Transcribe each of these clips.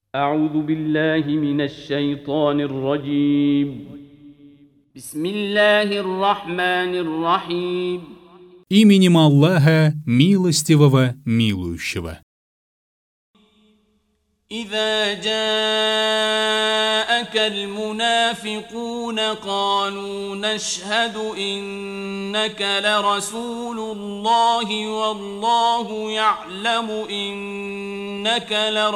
أعوذ بالله من الشيطان الرجيم بسم الله الرحمن الرحيم Именем Аллаха, милостивого, милующего. إذا جاءك المنافقون قالوا نشهد إنك لرسول الله والله يعلم إنك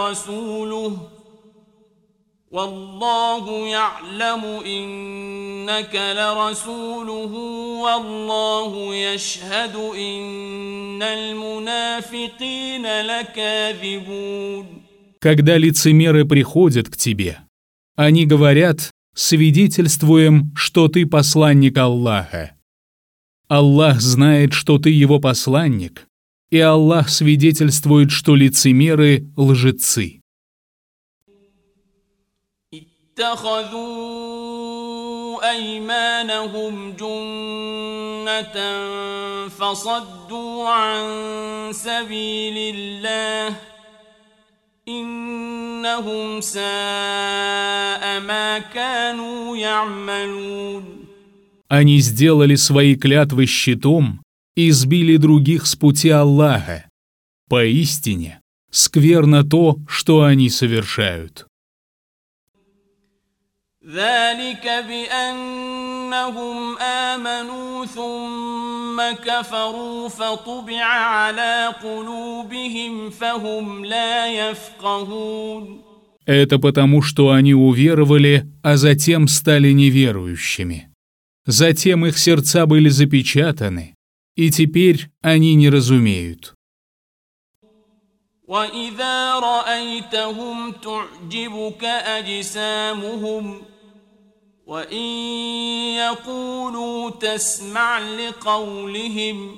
لرسوله والله يشهد إن المنافقين لكاذبون. Когда лицемеры приходят к тебе, они говорят: свидетельствуем, что ты посланник Аллаха. Аллах знает, что ты его посланник, и Аллах свидетельствует, что лицемеры – лжецы. اتخذوا أيمانهم جنة فصدوا عن سبيل الله إنهم ساء ما كانوا يعملون. Они сделали свои клятвы щитом и сбили других с пути Аллаха. Поистине, скверно то, что они совершают. ذلك بأنهم آمنوا ثم كفروا فطبع على قلوبهم فهم لا يفقهون. Это потому, что они уверовали, а затем стали неверующими. Затем их сердца были запечатаны, и теперь они не разумеют. وإذا رأيتهم تعجبك أجسامهم وإن يقولوا تسمع لقولهم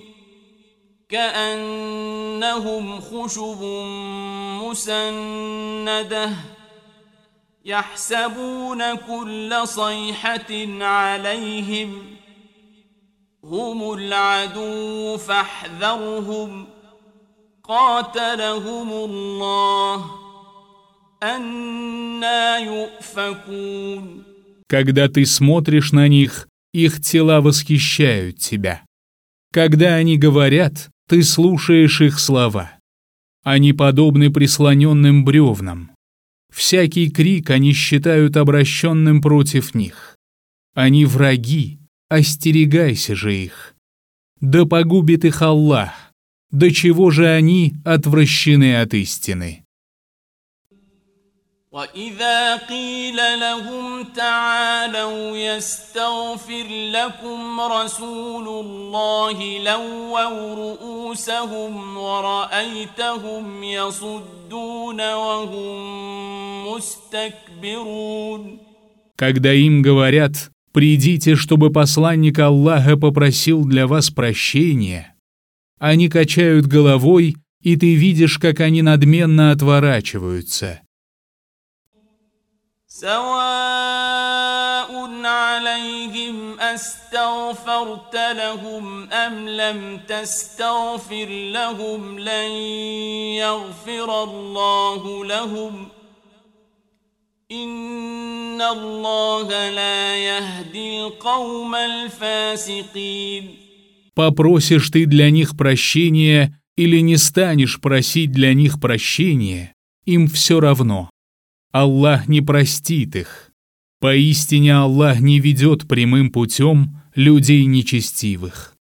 كأنهم خشب مسندة يحسبون كل صيحة عليهم هم العدو فاحذرهم قاتلهم الله أنى يؤفكون. Когда ты смотришь на них, их тела восхищают тебя. Когда они говорят, ты слушаешь их слова. Они подобны прислоненным бревнам. Всякий крик они считают обращенным против них. Они враги, остерегайся же их. Да погубит их Аллах. До чего же они отвращены от истины. وإذا قيل لهم تعالوا يستغفر لكم رسول الله لووا رؤوسهم ورأيتهم يصدون وهم مستكبرون. Когда им говорят: придите, чтобы посланник Аллаха попросил для вас прощения, они качают головой, и ты видишь, как они надменно отворачиваются. سواء عليهم أستغفرت لهم أم لم تستغفر لهم لن يغفر الله لهم إن الله لا يهدي القوم الفاسقين. Попросишь ты для них прощения или не станешь просить для них прощения, им все равно. Аллах не простит их. Поистине Аллах не ведет прямым путем людей нечестивых.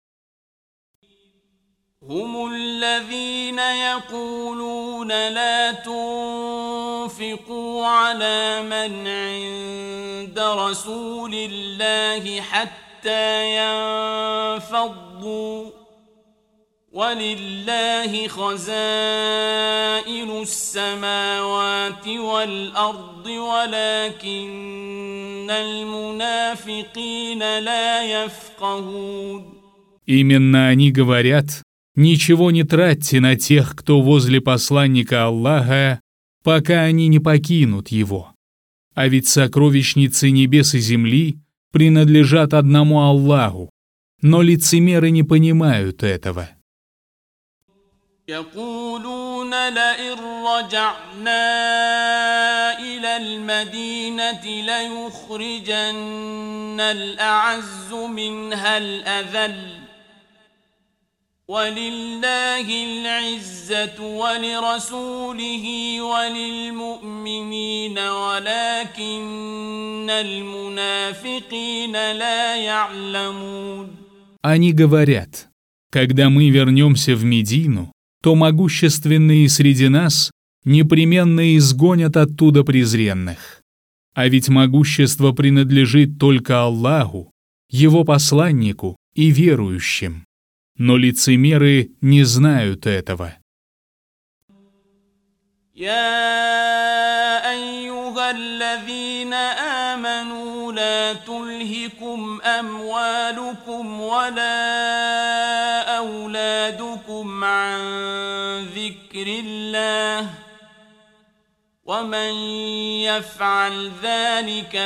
هم الذين يقولون لا تنفقوا على من عند رسول الله حتى ينفضوا ولله خزائن السماوات والأرض ولكن المنافقين لا يفقهون. Именно они говорят: ничего не тратьте на тех, кто возле посланника Аллаха, пока они не покинут его. А ведь сокровищницы небес и земли принадлежат одному Аллаху, но лицемеры не понимают этого. يقولون لئن رجعنا المدينة ليخرجن الأعز منها الأذل ولله العزة ولرسوله وللمؤمنين ولكن المنافقين لا يعلمون. Они говорят: когда мы вернемся в Медину, то могущественные среди нас непременно изгонят оттуда презренных. А ведь могущество принадлежит только Аллаху, Его посланнику и верующим. Но лицемеры не знают этого. يا أيها الذين آمنوا لا تلهكم أموالكم ولا أولادكم عن ذكر الله ومن يفعل ذلك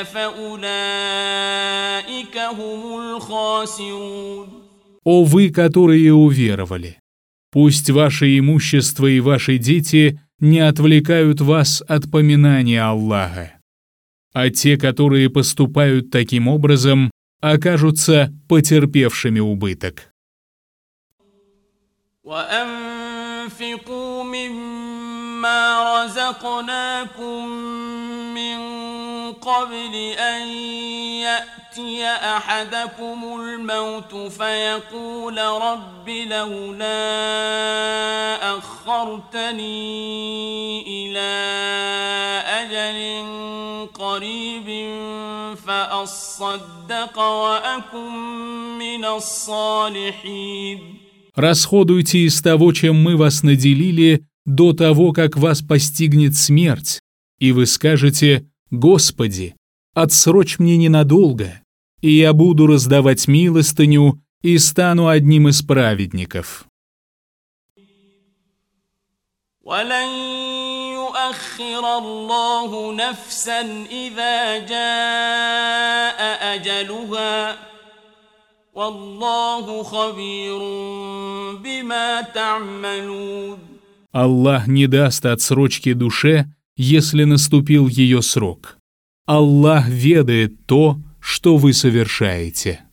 فأولئك هم الخاسرون. О вы, которые уверовали! Пусть ваше имущество и ваши дети не отвлекают вас от поминания Аллаха. А те, которые поступают таким образом, окажутся потерпевшими убыток. وأنفقوا مما رزقناكم من قبل أن يأتي أحدكم الموت فيقول رب لولا أخرتني إلى أجل قريب فأصدق وأكن من الصالحين. Расходуйте из того, чем мы вас наделили, до того, как вас постигнет смерть, и вы скажете: «Господи, отсрочь мне ненадолго, и я буду раздавать милостыню и стану одним из праведников». وَلَن يُؤَخِّرَ اللَّهُ نَفْسًا إِذَا جَاءَ أَجَلُهَا وَاللَّهُ خَبِيرٌ بِمَا تَعْمَلُونَ. Аллах не даст отсрочки душе, если наступил ее срок. Аллах ведает то, что вы совершаете.